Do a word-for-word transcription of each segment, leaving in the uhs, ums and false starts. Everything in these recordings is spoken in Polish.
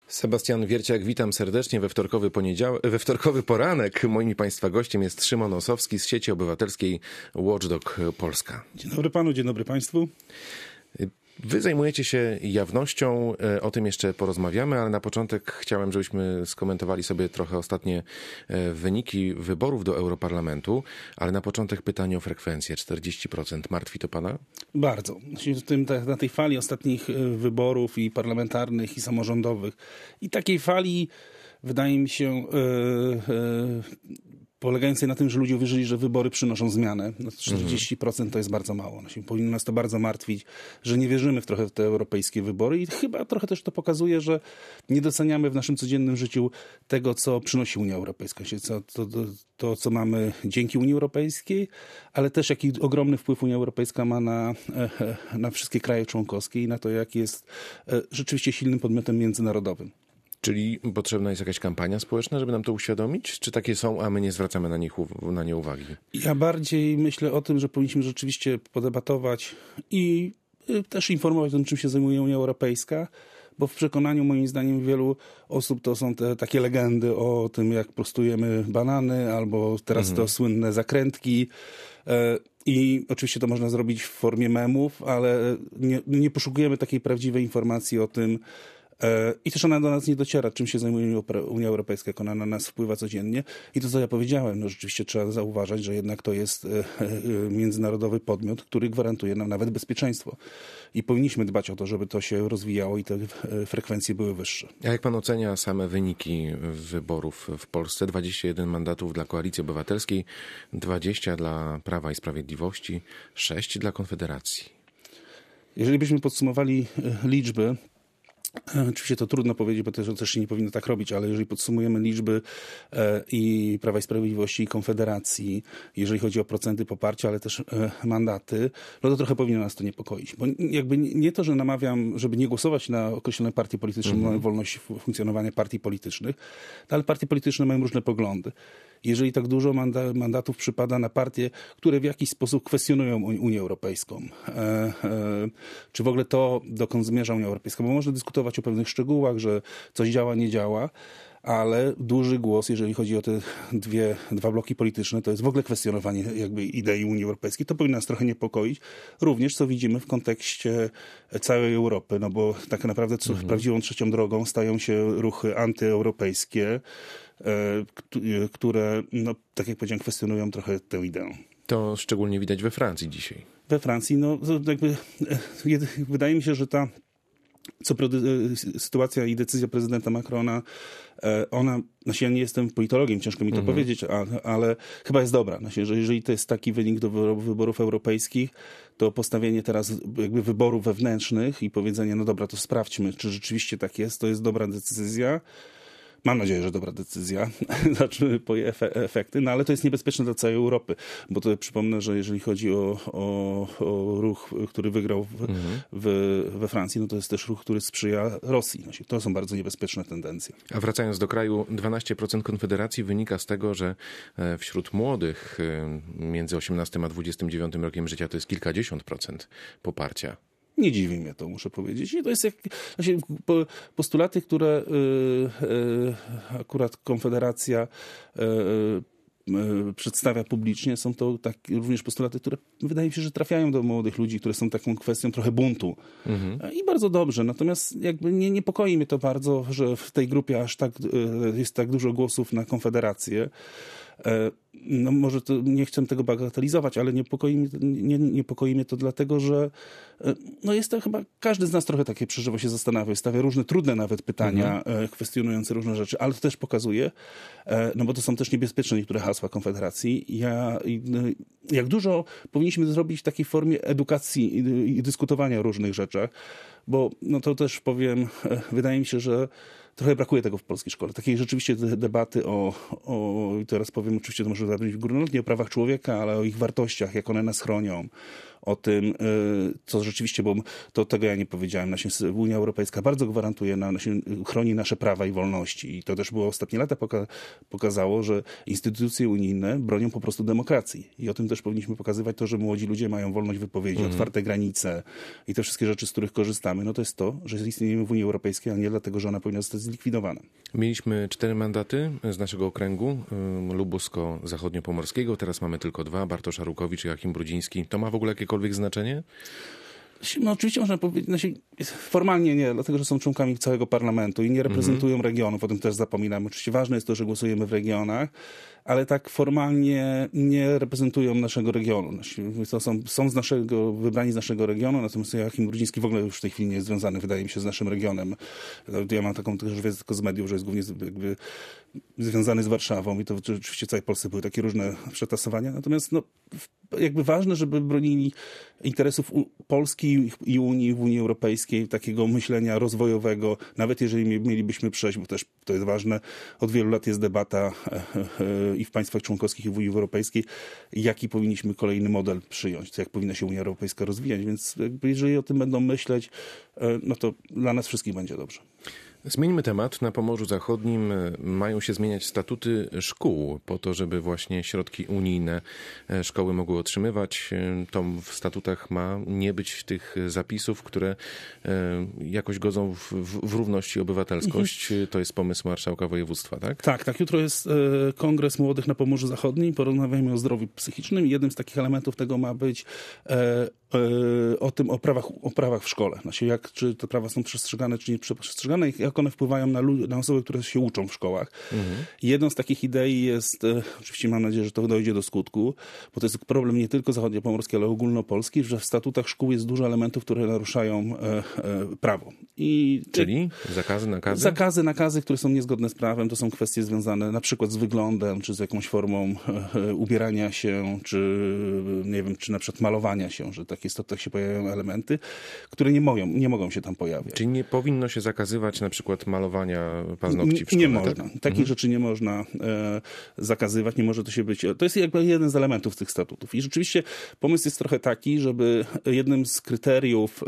Sebastian Wierciak, witam serdecznie we wtorkowy, poniedział... we wtorkowy poranek. Moim Państwa gościem jest Szymon Osowski z sieci obywatelskiej Watchdog Polska. Dzień dobry panu, dzień dobry państwu. Wy zajmujecie się jawnością, o tym jeszcze porozmawiamy, ale na początek chciałem, żebyśmy skomentowali sobie trochę ostatnie wyniki wyborów do Europarlamentu, ale na początek pytanie o frekwencję. czterdzieści procent. Martwi to pana? Bardzo. W tym, na tej fali ostatnich wyborów i parlamentarnych, i samorządowych. I takiej fali, wydaje mi się, yy, yy, polegającej na tym, że ludzie uwierzyli, że wybory przynoszą zmianę. No czterdzieści procent to jest bardzo mało. No, powinno nas to bardzo martwić, że nie wierzymy w trochę w te europejskie wybory i chyba trochę też to pokazuje, że nie doceniamy w naszym codziennym życiu tego, co przynosi Unia Europejska. Co, to, to, to, co mamy dzięki Unii Europejskiej, ale też jaki ogromny wpływ Unia Europejska ma na, na wszystkie kraje członkowskie i na to, jak jest rzeczywiście silnym podmiotem międzynarodowym. Czyli potrzebna jest jakaś kampania społeczna, żeby nam to uświadomić? Czy takie są, a my nie zwracamy na, nich, na nie uwagi? Ja bardziej myślę o tym, że powinniśmy rzeczywiście podebatować i też informować o tym, czym się zajmuje Unia Europejska, bo w przekonaniu moim zdaniem wielu osób to są te takie legendy o tym, jak prostujemy banany, albo teraz mhm. to słynne zakrętki. I oczywiście to można zrobić w formie memów, ale nie, nie poszukujemy takiej prawdziwej informacji o tym, i też ona do nas nie dociera, czym się zajmuje Unia Europejska, jak ona na nas wpływa codziennie. I to, co ja powiedziałem, no rzeczywiście trzeba zauważać, że jednak to jest międzynarodowy podmiot, który gwarantuje nam nawet bezpieczeństwo. I powinniśmy dbać o to, żeby to się rozwijało i te frekwencje były wyższe. A jak pan ocenia same wyniki wyborów w Polsce? dwadzieścia jeden mandatów dla Koalicji Obywatelskiej, dwadzieścia dla Prawa i Sprawiedliwości, sześć dla Konfederacji. Jeżeli byśmy podsumowali liczby, oczywiście to trudno powiedzieć, bo też, też się nie powinno tak robić, ale jeżeli podsumujemy liczby e, i Prawa i Sprawiedliwości, i Konfederacji, jeżeli chodzi o procenty poparcia, ale też e, mandaty, no to trochę powinno nas to niepokoić. Bo jakby nie to, że namawiam, żeby nie głosować na określone partie polityczne, mm-hmm. mamy wolność funkcjonowania partii politycznych, no ale partie polityczne mają różne poglądy. Jeżeli tak dużo manda- mandatów przypada na partie, które w jakiś sposób kwestionują Unię Europejską, e, e, czy w ogóle to, dokąd zmierza Unia Europejska, bo można dyskutować o pewnych szczegółach, że coś działa, nie działa, ale duży głos, jeżeli chodzi o te dwie, dwa bloki polityczne, to jest w ogóle kwestionowanie jakby idei Unii Europejskiej. To powinno nas trochę niepokoić. Również, co widzimy w kontekście całej Europy, no bo tak naprawdę co, mhm. prawdziwą trzecią drogą stają się ruchy antyeuropejskie, które, no, tak jak powiedziałem, kwestionują trochę tę ideę. To szczególnie widać we Francji dzisiaj. We Francji, no jakby wydaje mi się, że ta co sytuacja i decyzja prezydenta Macrona, ona, znaczy ja nie jestem politologiem, ciężko mi to mhm. powiedzieć, ale, ale chyba jest dobra. Znaczy, że jeżeli to jest taki wynik do wyborów europejskich, to postawienie teraz jakby wyborów wewnętrznych i powiedzenie, no dobra, to sprawdźmy, czy rzeczywiście tak jest, to jest dobra decyzja. Mam nadzieję, że dobra decyzja, zobaczymy po jej efekty, no ale to jest niebezpieczne dla całej Europy, bo to przypomnę, że jeżeli chodzi o, o, o ruch, który wygrał w, mhm. w, we Francji, no to jest też ruch, który sprzyja Rosji. To są bardzo niebezpieczne tendencje. A wracając do kraju, dwanaście procent Konfederacji wynika z tego, że wśród młodych między osiemnastym a dwudziestym dziewiątym rokiem życia to jest kilkadziesiąt procent poparcia. Nie dziwi mnie to, muszę powiedzieć. I to jest jak, znaczy, postulaty, które y, y, akurat Konfederacja y, y, przedstawia publicznie, są to tak, również postulaty, które wydaje mi się, że trafiają do młodych ludzi, które są taką kwestią trochę buntu. Mhm. I bardzo dobrze. Natomiast jakby nie niepokoi mnie to bardzo, że w tej grupie aż tak y, jest tak dużo głosów na Konfederację. No może to, nie chcę tego bagatelizować, ale niepokoi mnie, nie, niepokoi mnie to dlatego, że no jest to chyba, każdy z nas trochę takie przeżywa, się zastanawia, stawia różne trudne nawet pytania, mhm. kwestionujące różne rzeczy, ale to też pokazuje, no bo to są też niebezpieczne niektóre hasła Konfederacji. Ja, jak dużo powinniśmy zrobić w takiej formie edukacji i, i dyskutowania o różnych rzeczach, bo no to też powiem, wydaje mi się, że trochę brakuje tego w polskiej szkole. Takiej rzeczywiście debaty o, o teraz powiem, oczywiście to może zabrzmieć górnolotnie, o prawach człowieka, ale o ich wartościach, jak one nas chronią, o tym, co rzeczywiście, bo to tego ja nie powiedziałem. Unia Europejska bardzo gwarantuje, nam, chroni nasze prawa i wolności. I to też było ostatnie lata poka- pokazało, że instytucje unijne bronią po prostu demokracji. I o tym też powinniśmy pokazywać to, że młodzi ludzie mają wolność wypowiedzi, mhm. otwarte granice i te wszystkie rzeczy, z których korzystamy. No to jest to, że istniejemy w Unii Europejskiej, a nie dlatego, że ona powinna zostać zlikwidowana. Mieliśmy cztery mandaty z naszego okręgu lubusko-zachodniopomorskiego. Teraz mamy tylko dwa. Bartosz Arłukowicz i Joachim Brudziński. To ma w ogóle jakiekolwiek znaczenie? No oczywiście można powiedzieć, znaczy, formalnie nie, dlatego że są członkami całego parlamentu i nie reprezentują mm-hmm. regionów, o tym też zapominamy. Oczywiście ważne jest to, że głosujemy w regionach, ale tak formalnie nie reprezentują naszego regionu. To są, są z naszego, wybrani z naszego regionu, natomiast Joachim Brudziński w ogóle już w tej chwili nie jest związany, wydaje mi się, z naszym regionem. Ja mam taką też wiedzę tylko z mediów, że jest głównie jakby związany z Warszawą i to oczywiście w całej Polsce były takie różne przetasowania. Natomiast no, jakby ważne, żeby bronili interesów Polski i Unii w Unii Europejskiej, takiego myślenia rozwojowego, nawet jeżeli mielibyśmy przejść, bo też to jest ważne, od wielu lat jest debata i w państwach członkowskich, i w Unii Europejskiej, jaki powinniśmy kolejny model przyjąć, jak powinna się Unia Europejska rozwijać. Więc jakby jeżeli o tym będą myśleć, no to dla nas wszystkich będzie dobrze. Zmieńmy temat. Na Pomorzu Zachodnim mają się zmieniać statuty szkół po to, żeby właśnie środki unijne szkoły mogły otrzymywać. To w statutach ma nie być tych zapisów, które jakoś godzą w, w, w równość i obywatelskość. Mhm. To jest pomysł marszałka województwa, tak? Tak, tak. Jutro jest Kongres Młodych na Pomorzu Zachodnim. Porozmawiamy o zdrowiu psychicznym i jednym z takich elementów tego ma być o tym, o prawach, o prawach w szkole. Znaczy jak, czy te prawa są przestrzegane, czy nie przestrzegane, jak one wpływają na, lud- na osoby, które się uczą w szkołach. Mhm. Jedną z takich idei jest, e, oczywiście mam nadzieję, że to dojdzie do skutku, bo to jest problem nie tylko zachodniopomorski, ale ogólnopolski, że w statutach szkół jest dużo elementów, które naruszają e, e, prawo. I, Czyli zakazy, nakazy? Zakazy, nakazy, które są niezgodne z prawem, to są kwestie związane na przykład z wyglądem, czy z jakąś formą e, ubierania się, czy nie wiem, czy na przykład malowania się, że w takich statutach się pojawiają elementy, które nie mogą, nie mogą się tam pojawiać. Czyli nie powinno się zakazywać na przykład malowania paznokci w szkole? Nie można. Tak? Takich mhm. rzeczy nie można e, zakazywać, nie może to się być. To jest jakby jeden z elementów tych statutów. I rzeczywiście pomysł jest trochę taki, żeby jednym z kryteriów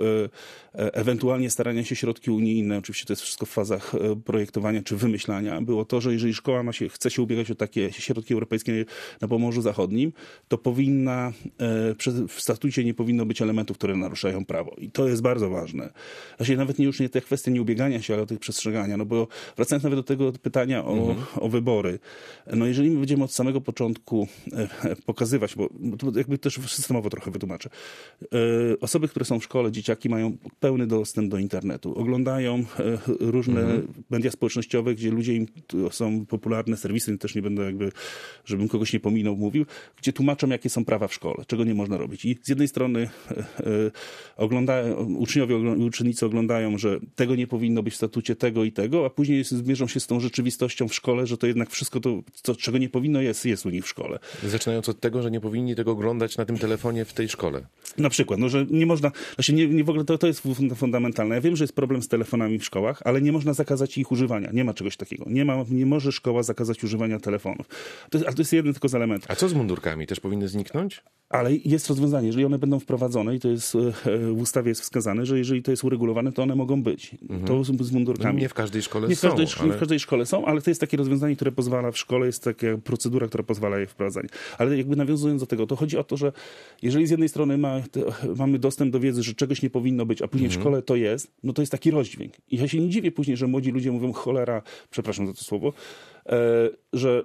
e, ewentualnie starania się środki unijne, oczywiście to jest wszystko w fazach projektowania czy wymyślania, było to, że jeżeli szkoła ma się, chce się ubiegać o takie środki europejskie na Pomorzu Zachodnim, to powinna, e, w statucie nie powinno być elementów, które naruszają prawo. I to jest bardzo ważne. Właśnie nawet nie już nie te kwestie nie ubiegania się, ale o tych przestrzegania. No bo wracając nawet do tego pytania o, mhm. o wybory. No jeżeli my będziemy od samego początku e, pokazywać, bo, bo to jakby też systemowo trochę wytłumaczę. E, osoby, które są w szkole, dzieciaki mają pełny dostęp do internetu. Oglądają e, różne mhm. media społecznościowe, gdzie ludzie im są popularne, serwisy, też nie będę jakby, żebym kogoś nie pominął, mówił, gdzie tłumaczą, jakie są prawa w szkole, czego nie można robić. I z jednej strony e, e, oglądają, uczniowie i uczennice oglądają, że tego nie powinno być w statucie tego i tego, a później zmierzą się z tą rzeczywistością w szkole, że to jednak wszystko to, co, czego nie powinno jest, jest u nich w szkole. Zaczynając od tego, że nie powinni tego oglądać na tym telefonie w tej szkole. Na przykład, no, że nie można, znaczy nie, nie w ogóle to, to jest fundamentalne. Ja wiem, że jest problem z telefonami w szkołach, ale nie można zakazać ich używania. Nie ma czegoś takiego. Nie ma, nie może szkoła zakazać używania telefonów. To jest, ale to jest jeden tylko z elementów. A co z mundurkami? Też powinny zniknąć? Ale jest rozwiązanie. Jeżeli one będą wprowadzone i to jest w ustawie jest wskazane, że jeżeli to jest uregulowane, to one mogą być. Mhm. To z mundurkami. No nie w każdej szkole nie w każdej, są. Ale... Nie w każdej szkole są, ale to jest takie rozwiązanie, które pozwala w szkole, jest taka procedura, która pozwala je wprowadzać. Ale jakby nawiązując do tego, to chodzi o to, że jeżeli z jednej strony ma, to, mamy dostęp do wiedzy, że czegoś nie powinno być, a później mhm. w szkole to jest, no to jest taki rozdźwięk. I ja się nie dziwię później, że młodzi ludzie mówią cholera, przepraszam za to słowo, e, że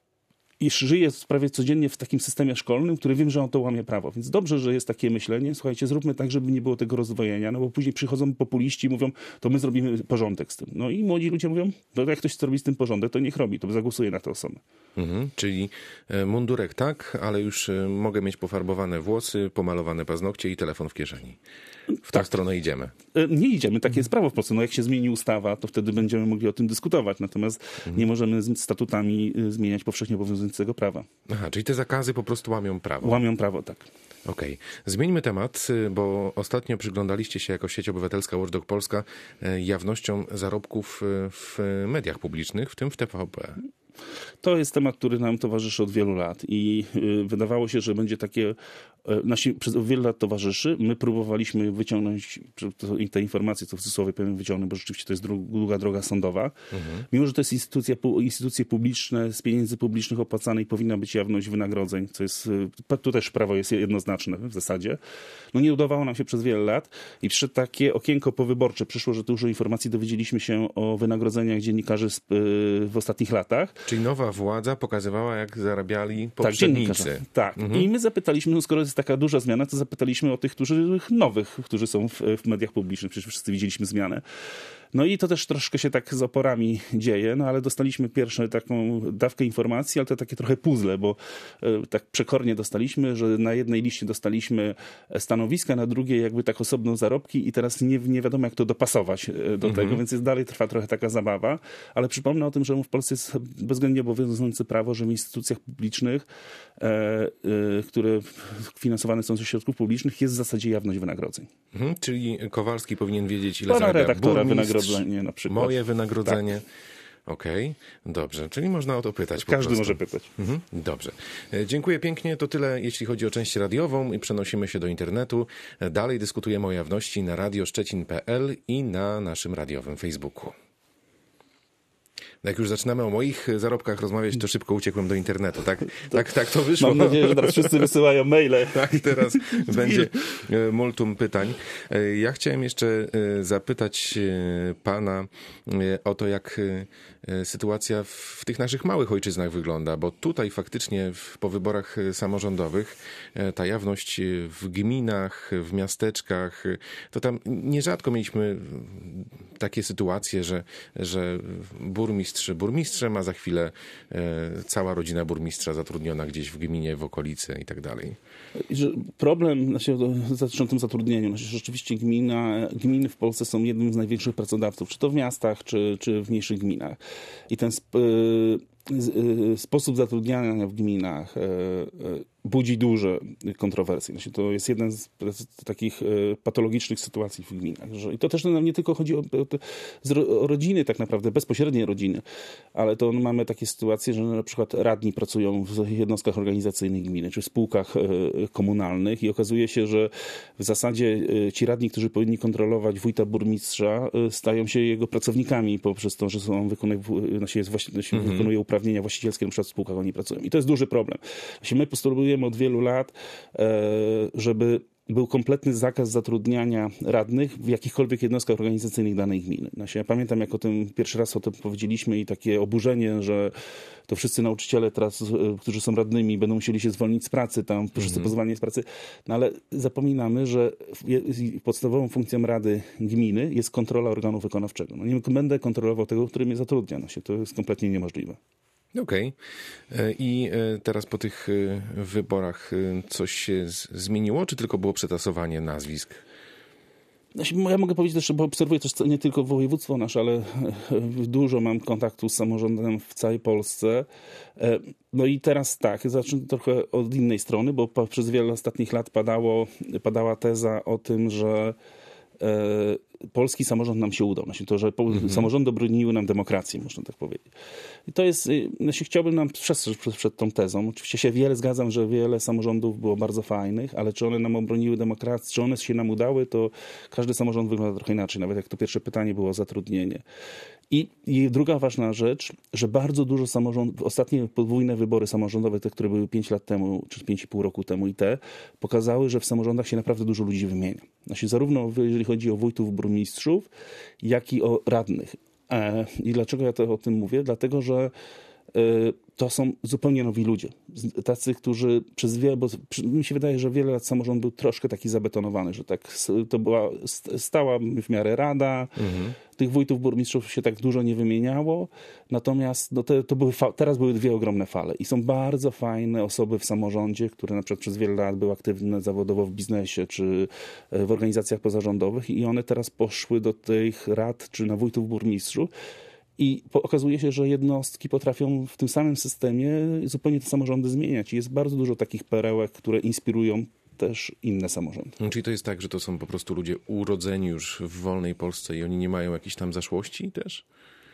i żyję prawie codziennie w takim systemie szkolnym, który wiem, że on to łamie prawo. Więc dobrze, że jest takie myślenie. Słuchajcie, zróbmy tak, żeby nie było tego rozdwojenia, no bo później przychodzą populiści i mówią, to my zrobimy porządek z tym. No i młodzi ludzie mówią, no jak ktoś chce robić z tym porządek, to niech robi, to zagłosuje na tę osobę. Mhm, czyli mundurek tak, ale już mogę mieć pofarbowane włosy, pomalowane paznokcie i telefon w kieszeni. W tą tak. stronę idziemy. Nie idziemy, takie jest prawo w Polsce. No jak się zmieni ustawa, to wtedy będziemy mogli o tym dyskutować. Natomiast mhm. nie możemy z statutami zmieniać powszechnie obowiązującego prawa. Aha, czyli te zakazy po prostu łamią prawo. Łamią prawo, tak. Okej. Okay. Zmieńmy temat, bo ostatnio przyglądaliście się jako sieć obywatelska Watchdog Polska jawnością zarobków w mediach publicznych, w tym w T V P. To jest temat, który nam towarzyszy od wielu lat i wydawało się, że będzie takie nasi przez wiele lat towarzyszy. My próbowaliśmy wyciągnąć te informacje, co w cudzysłowie powiem wyciągnąć, bo rzeczywiście to jest długa droga sądowa. Mhm. Mimo, że to jest instytucja, instytucje publiczne, z pieniędzy publicznych opłacane i powinna być jawność wynagrodzeń, co jest, tu też prawo jest jednoznaczne w zasadzie. No nie udawało nam się przez wiele lat i przyszedł takie okienko powyborcze. Przyszło, że dużo informacji dowiedzieliśmy się o wynagrodzeniach dziennikarzy w ostatnich latach. Czyli nowa władza pokazywała, jak zarabiali poprzednicy. Tak, tak. Mhm. I my zapytaliśmy, no skoro jest taka duża zmiana, to zapytaliśmy o tych, którzy nowych, którzy są w, w mediach publicznych. Przecież wszyscy widzieliśmy zmianę. No i to też troszkę się tak z oporami dzieje, no ale dostaliśmy pierwszą taką dawkę informacji, ale to takie trochę puzzle, bo e, tak przekornie dostaliśmy, że na jednej liście dostaliśmy stanowiska, na drugiej jakby tak osobno zarobki i teraz nie, nie wiadomo, jak to dopasować do mhm. tego, więc jest dalej trwa trochę taka zabawa, ale przypomnę o tym, że w Polsce jest bezwzględnie obowiązujące prawo, że w instytucjach publicznych, e, e, które finansowane są ze środków publicznych, jest w zasadzie jawność wynagrodzeń. Mhm, czyli Kowalski powinien wiedzieć, ile Pana zarabia redaktora burmistrz, na przykład. moje wynagrodzenie. Tak. Okej, okay, dobrze. Czyli można o to pytać po Każdy prostu. może pytać. Mhm, dobrze. Dziękuję pięknie. To tyle, jeśli chodzi o część radiową i przenosimy się do internetu. Dalej dyskutujemy o jawności na radio szczecin kropka p l i na naszym radiowym Facebooku. Jak już zaczynamy o moich zarobkach rozmawiać, to szybko uciekłem do internetu, tak? Tak, tak to wyszło. Mam nadzieję, że teraz wszyscy wysyłają maile. Tak, teraz będzie multum pytań. Ja chciałem jeszcze zapytać pana o to, jak sytuacja w tych naszych małych ojczyznach wygląda, bo tutaj faktycznie w, po wyborach samorządowych ta jawność w gminach, w miasteczkach, to tam nierzadko mieliśmy takie sytuacje, że, że burmistrz burmistrzem, a za chwilę cała rodzina burmistrza zatrudniona gdzieś w gminie, w okolicy i tak dalej. Problem, znaczy, zacznę o tym zatrudnieniu. Znaczy, rzeczywiście gmina, gminy w Polsce są jednym z największych pracodawców, czy to w miastach, czy, czy w mniejszych gminach. I ten sp- sposób zatrudniania w gminach budzi duże kontrowersje. Znaczy, to jest jeden z takich patologicznych sytuacji w gminach. Że, i to też nie tylko chodzi o, o rodziny, tak naprawdę, bezpośrednie rodziny, ale to mamy takie sytuacje, że na przykład radni pracują w jednostkach organizacyjnych gminy, czy w spółkach komunalnych i okazuje się, że w zasadzie ci radni, którzy powinni kontrolować wójta burmistrza, stają się jego pracownikami poprzez to, że są wykonuje, znaczy jest właści- znaczy mhm. wykonuje uprawnienia właścicielskie, na przykład w spółkach oni pracują. I to jest duży problem. Znaczy my postulujemy od wielu lat, żeby był kompletny zakaz zatrudniania radnych w jakichkolwiek jednostkach organizacyjnych danej gminy. Znaczy, ja pamiętam, jak o tym pierwszy raz o tym powiedzieliśmy i takie oburzenie, że to wszyscy nauczyciele teraz, którzy są radnymi, będą musieli się zwolnić z pracy, tam wszyscy mm-hmm. pozwalni z pracy. No ale zapominamy, że podstawową funkcją Rady Gminy jest kontrola organu wykonawczego. No nie będę kontrolował tego, który mnie zatrudnia. No się, to jest kompletnie niemożliwe. Okej. Okay. I teraz po tych wyborach coś się zmieniło, czy tylko było przetasowanie nazwisk? Ja mogę powiedzieć też, bo obserwuję też nie tylko województwo nasze, ale dużo mam kontaktu z samorządem w całej Polsce. No i teraz tak, zacznę trochę od innej strony, bo przez wiele ostatnich lat padało, padała teza o tym, że polski samorząd nam się udał. Znaczy to, że mhm. samorządy broniły nam demokracji, można tak powiedzieć. I to jest, znaczy chciałbym nam przestrzec przed, przed tą tezą. Oczywiście się wiele zgadzam, że wiele samorządów było bardzo fajnych, ale czy one nam obroniły demokrację, czy one się nam udały, to każdy samorząd wygląda trochę inaczej. Nawet jak to pierwsze pytanie było o zatrudnienie. I, I druga ważna rzecz, że bardzo dużo samorządów, ostatnie podwójne wybory samorządowe, te, które były pięć lat temu, czy pięć i pół roku temu i te, pokazały, że w samorządach się naprawdę dużo ludzi wymienia. Znaczy zarówno jeżeli chodzi o wójtów, burmistrzów, jak i o radnych. E, I dlaczego ja to o tym mówię? Dlatego, że e, to są zupełnie nowi ludzie. Tacy, którzy przez wiele, bo mi się wydaje, że wiele lat samorząd był troszkę taki zabetonowany, że tak to była stała w miarę rada, mhm. tych wójtów, burmistrzów się tak dużo nie wymieniało, natomiast no te, to były fa- teraz były dwie ogromne fale i są bardzo fajne osoby w samorządzie, które na przykład przez wiele lat były aktywne zawodowo w biznesie czy w organizacjach pozarządowych i one teraz poszły do tych rad czy na wójtów, burmistrzów. I po, okazuje się, że jednostki potrafią w tym samym systemie zupełnie te samorządy zmieniać. I jest bardzo dużo takich perełek, które inspirują też inne samorządy. Czyli to jest tak, że to są po prostu ludzie urodzeni już w wolnej Polsce i oni nie mają jakichś tam zaszłości też?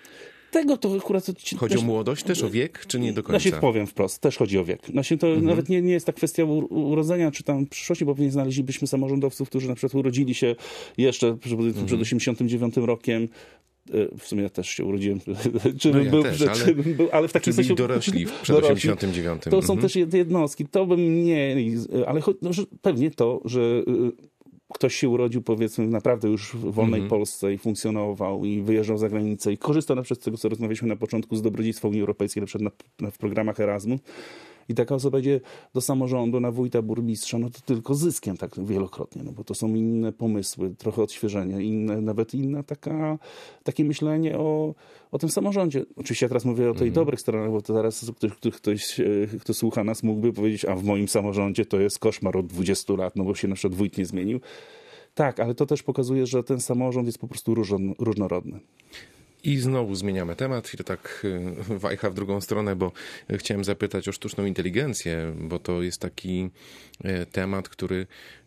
Tego to akurat... Chodzi o młodość też, o wiek, czy nie do końca? Ja się powiem wprost, też chodzi o wiek. Znaczy, to mhm. nawet nie, nie jest ta kwestia urodzenia, czy tam przyszłości, bo pewnie znaleźlibyśmy samorządowców, którzy na przykład urodzili się jeszcze przed, mhm. przed osiemdziesiątym dziewiątym rokiem. W sumie ja też się urodziłem, czy no ja był, też, czy, ale, czy był, ale w takim sensie... dorośli przed osiemdziesiątym dziewiątym. To są mhm. też jednostki. To bym nie... Ale no, że pewnie to, że ktoś się urodził, powiedzmy, naprawdę już w wolnej mhm. Polsce i funkcjonował i wyjeżdżał za granicę i korzystał na przykład z tego, co rozmawialiśmy na początku, z dobrodziejstwa Unii Europejskiej, na przykład na, na, w programach Erasmus. I taka osoba idzie do samorządu, na wójta, burmistrza, no to tylko zyskiem tak wielokrotnie, no bo to są inne pomysły, trochę odświeżenia, inne, nawet inna taka, takie myślenie o, o tym samorządzie. Oczywiście ja teraz mówię o tej mm. dobrych stronach, bo to zaraz ktoś, ktoś, kto słucha nas, mógłby powiedzieć, a w moim samorządzie to jest koszmar od dwudziestu lat, no bo się na przykład wójt nie zmienił. Tak, ale to też pokazuje, że ten samorząd jest po prostu różno, różnorodny. I znowu zmieniamy temat i to tak wajcha w drugą stronę, bo chciałem zapytać o sztuczną inteligencję, bo to jest taki temat, który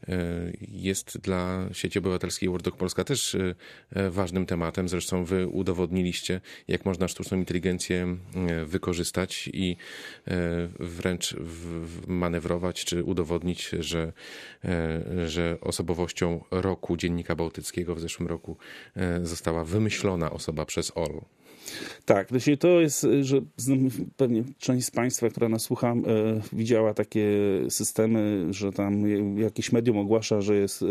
jest dla sieci obywatelskiej Watchdog Polska też ważnym tematem. Zresztą wy udowodniliście, jak można sztuczną inteligencję wykorzystać i wręcz manewrować, czy udowodnić, że, że osobowością roku Dziennika Bałtyckiego w zeszłym roku została wymyślona osoba przez O L. Tak, to jest, że pewnie część z Państwa, która nas słucha, widziała takie systemy, że tam jakieś medium ogłasza, że jest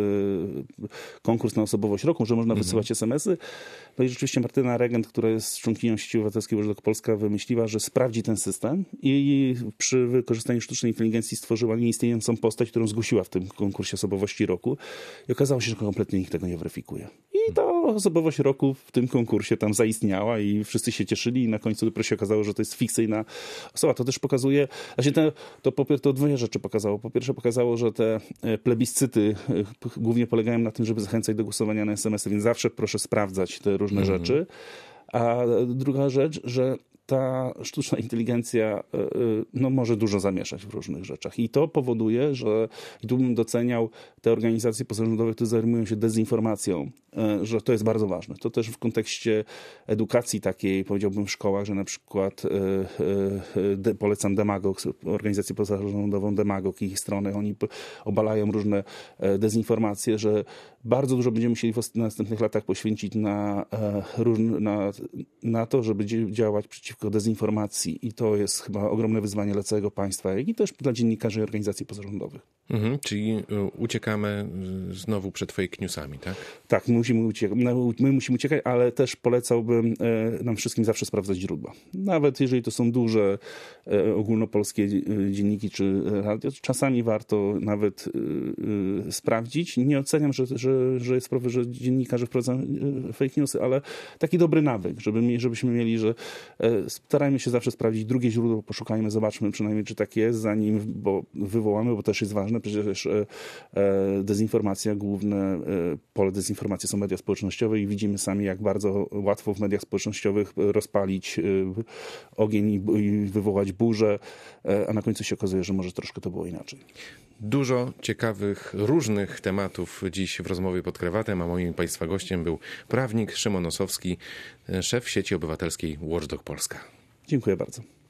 konkurs na osobowość roku, że można wysyłać es em esy. No i rzeczywiście Martyna Regent, która jest członkinią sieci obywatelskiej Watchdog Polska, wymyśliła, że sprawdzi ten system i przy wykorzystaniu sztucznej inteligencji stworzyła nieistniejącą postać, którą zgłosiła w tym konkursie osobowości roku. I okazało się, że kompletnie nikt tego nie weryfikuje. I ta osobowość roku w tym konkursie tam zaistniała i wszyscy się cieszyli i na końcu dopiero się okazało, że to jest fikcyjna osoba. To też pokazuje, znaczy te, to po pierwsze to dwie rzeczy pokazało. Po pierwsze pokazało, że te plebiscyty głównie polegają na tym, żeby zachęcać do głosowania na es em esy, więc zawsze proszę sprawdzać te różne mhm. rzeczy. A druga rzecz, że ta sztuczna inteligencja no, może dużo zamieszać w różnych rzeczach. I to powoduje, że i tu bym doceniał te organizacje pozarządowe, które zajmują się dezinformacją, że to jest bardzo ważne. To też w kontekście edukacji takiej, powiedziałbym w szkołach, że na przykład de, polecam Demagog, organizację pozarządową Demagog i ich stronę. Oni obalają różne dezinformacje, że bardzo dużo będziemy musieli w następnych latach poświęcić na, na, na to, żeby działać przeciwko dezinformacji. I to jest chyba ogromne wyzwanie dla całego państwa, jak i też dla dziennikarzy i organizacji pozarządowych. Mhm, czyli uciekamy znowu przed fake newsami, tak? Tak, my musimy uciekać, my musimy uciekać, ale też polecałbym nam wszystkim zawsze sprawdzać źródła. Nawet jeżeli to są duże ogólnopolskie dzienniki czy radio, czasami warto nawet sprawdzić. Nie oceniam, że, że, że jest sprawa, że dziennikarze wprowadzają fake newsy, ale taki dobry nawyk, żeby, żebyśmy mieli, że starajmy się zawsze sprawdzić drugie źródło, poszukajmy, zobaczmy przynajmniej, czy tak jest, zanim bo wywołamy, bo też jest ważne, przecież dezinformacja, główne pole dezinformacji są media społecznościowe i widzimy sami, jak bardzo łatwo w mediach społecznościowych rozpalić ogień i wywołać burzę, a na końcu się okazuje, że może troszkę to było inaczej. Dużo ciekawych, różnych tematów dziś w rozmowie pod krawatem, a moim Państwa gościem był prawnik Szymon Osowski, szef sieci obywatelskiej Watchdog Polska. Dziękuję bardzo.